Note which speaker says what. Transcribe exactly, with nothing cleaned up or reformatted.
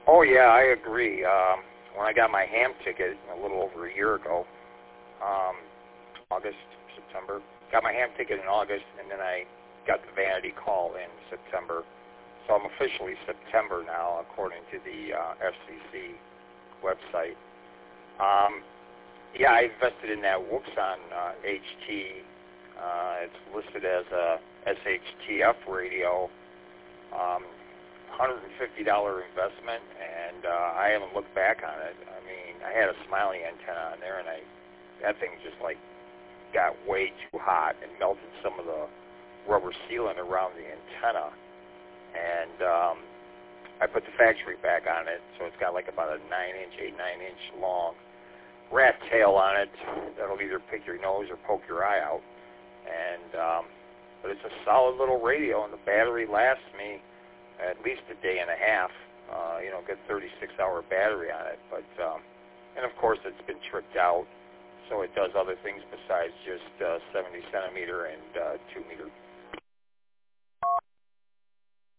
Speaker 1: Oh, yeah, I agree. Um, when I got my ham ticket a little over a year ago, um, August, September, got my ham ticket in August, and then I got the vanity call in September. So I'm officially September now, according to the uh, F C C website. Um, yeah, I invested in that Wouxun uh, H T. Uh, it's listed as a S H T F radio. Um, one hundred fifty dollars investment, and uh, I haven't looked back on it. I mean, I had a Smiley antenna on there, and I that thing just like got way too hot and melted some of the rubber sealant around the antenna. And um, I put the factory back on it, so it's got like about a nine-inch, eight, nine-inch long rat tail on it that'll either pick your nose or poke your eye out. And um, but it's a solid little radio, and the battery lasts me at least a day and a half. Uh, you know, get thirty-six hour battery on it. But um, and of course, it's been tricked out, so it does other things besides just uh, seventy centimeter and uh,